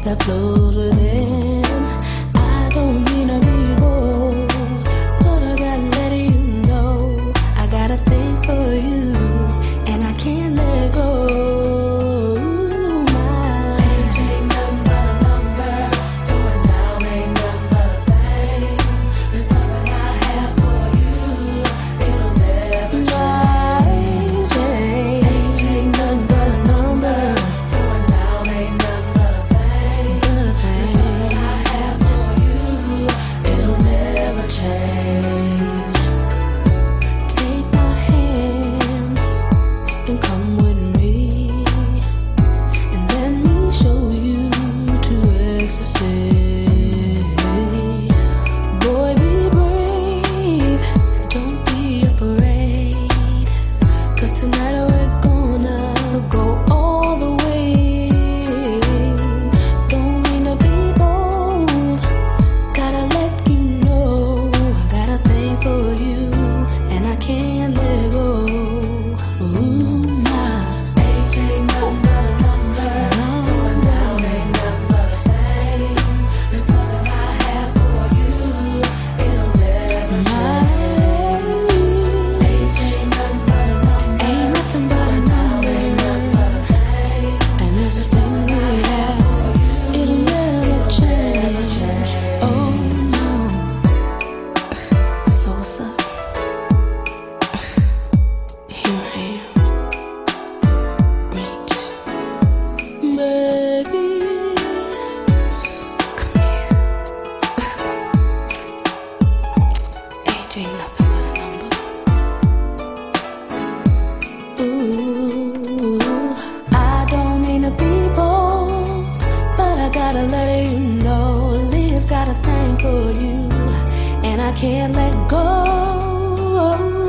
that flows within. I don't mean to be bold, but I gotta let you know I got a thing for you, and I can't let go. My age ain't nothing but a number, throwing down ain't nothing but a thing. There's nothing I have for you, it'll never change. My age ain't nothing but a number, throwing down ain't nothing but a thing. There's nothing I have for you, it'll never change. Take my hand and come with me, and let me show you to ecstasy. Boy, be brave, don't be afraid, 'cause tonight we're gonna go all the way. Don't mean to be bold, gotta let you know I got a thing for you, and I can't let go. Ooh, my age ain't nothing but a number, going down ain't nothing but a thing. There's nothing I have for you, it'll never change. Age ain't nothing but a number, ain't nothing but a number, and this thing we have, it'll never change. Oh no. So what's up? Here I am. Reach. Baby, come here. Age ain't nothing but a number. Ooh, I don't mean to be bold, but I gotta let you know Leah's got a thing for you, and I can't let go.